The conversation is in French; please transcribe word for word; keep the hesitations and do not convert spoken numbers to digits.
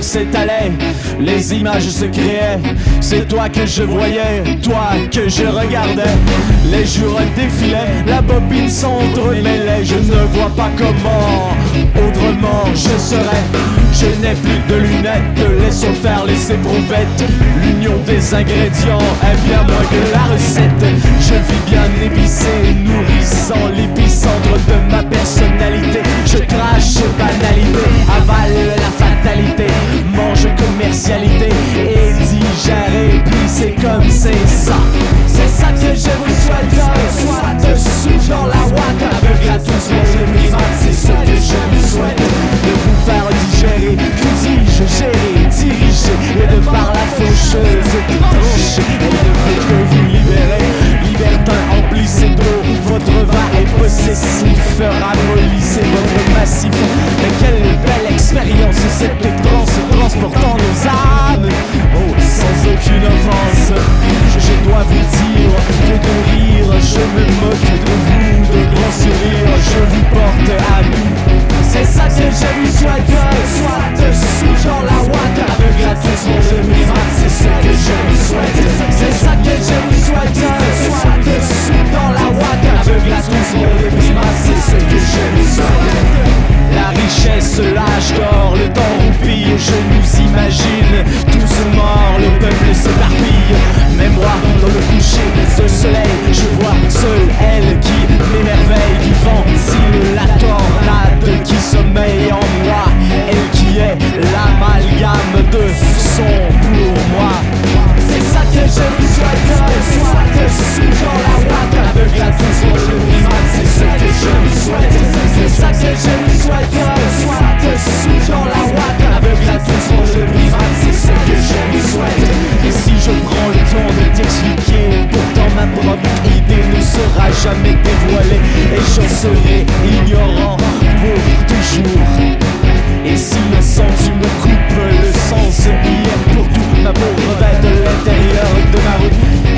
s'étalait, les images se créaient. C'est toi que je voyais, toi que je regardais. Les jours défilaient, la bobine s'entremêlait. Je ne vois pas comment autrement je serais. Je n'ai plus de lunettes, laissons faire les éprouvettes. L'union des ingrédients est bien moins que la recette. Je vis bien épicé, nourrissant l'épicentre de ma personnalité. Je crache banalité, avale la fatalité, mange commercialité et digère. Et puis c'est comme c'est ça. C'est ça que je vous souhaite. Soit dessous dans la ouate, aveugle à tous les primates. C'est ce que je vous souhaite, de vous faire digérer, que dis-je, gérer, diriger. Et de par la faucheuse qui tranche, et de fait que vous libérez. Libertin, emplissez d'eau, votre vin est possessif, ramollissez votre massif. Mais quelle belle expérience cette transe transportant nos âmes. Oh, sans aucune offense, je, je dois vous dire que de rire, je me moque de vous, de grands sourires, je vous porte à nous. C'est ça que je vous souhaite, soit dessous dans la ouate, aveugle à tous mon jeu primate, c'est ce que je vous souhaite. C'est ça que je vous souhaite, soit dessous dans la ouate, aveugle à tous mon jeu primate, c'est ce que je vous souhaite. La richesse, l'âge d'or, le temps roupille, je nous imagine tous morts, le peuple s'éparpille. Mais moi, dans le coucher de soleil, je vois seule elle qui m'émerveille du vent, s'il la tornade qui sommeille en moi, elle qui est l'amalgame de son pour moi. C'est ça que je vous souhaite, soit dessous dans la ouate, aveugle à tous mon jeu primate, c'est ce que je vous souhaite. C'est ça que je vous souhaite, soit dessous dans la ouate, aveugle à tous mon jeu primate, c'est ce que je vous souhaite. Et si je prends le temps de t'expliquer, pourtant ma propre idée ne sera jamais dévoilée, et j'en serai ignorant pour toujours. Et si le sang tu me coupes le sens, hier pour tout ma peau revêt de l'intérieur de ma rue.